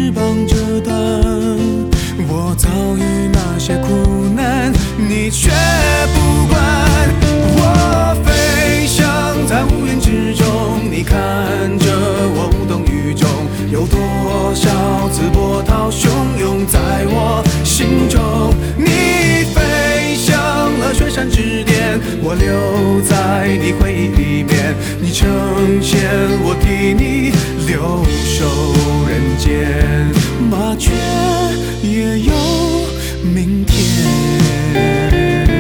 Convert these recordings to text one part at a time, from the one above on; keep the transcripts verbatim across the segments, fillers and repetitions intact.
翅膀折断。我遭遇那些苦难，你却不管。我飞翔在乌云之中，你看着我无动于衷。有多少次波涛汹涌在我心中？你飞向了雪山之巅，我留在你回忆里面。你成仙，我替你留守人间。麻雀也有明天。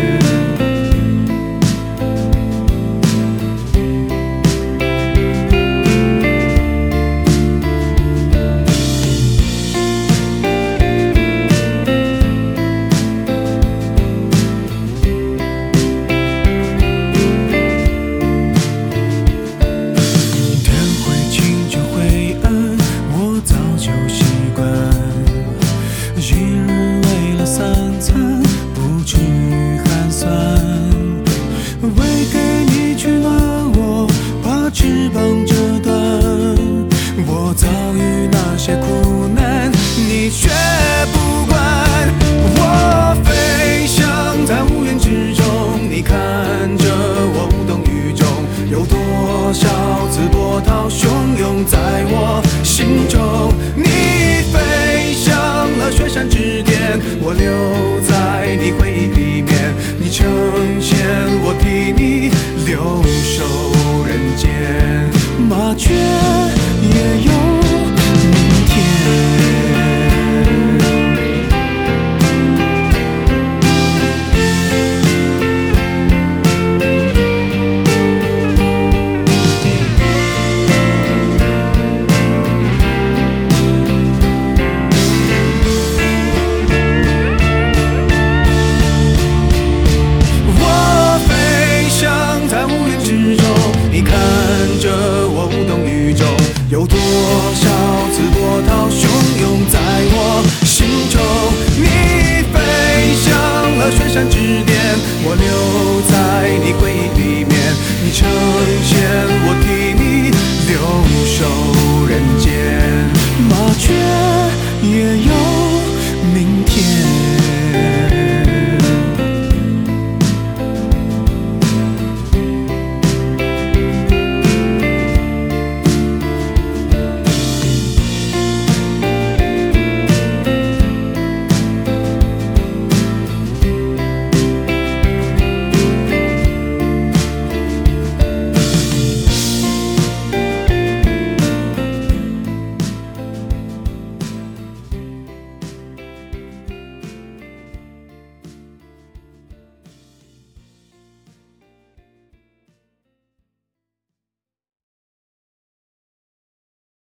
翅膀折断，我遭遇那些苦难，你却不管。我飞翔在乌云之中，你看着我无动于衷。有多少次波涛汹涌在我心中？你飞向了雪山之巅，我留在你回忆里面。你成仙，我替你留守人间。麻雀也有明天。我飞翔在乌云之中，你看着我无动于衷。有多少次波涛汹涌在我心中？你飞向了雪山之巅，我留在你回忆里面。你成仙，我替你留守人间。麻雀也有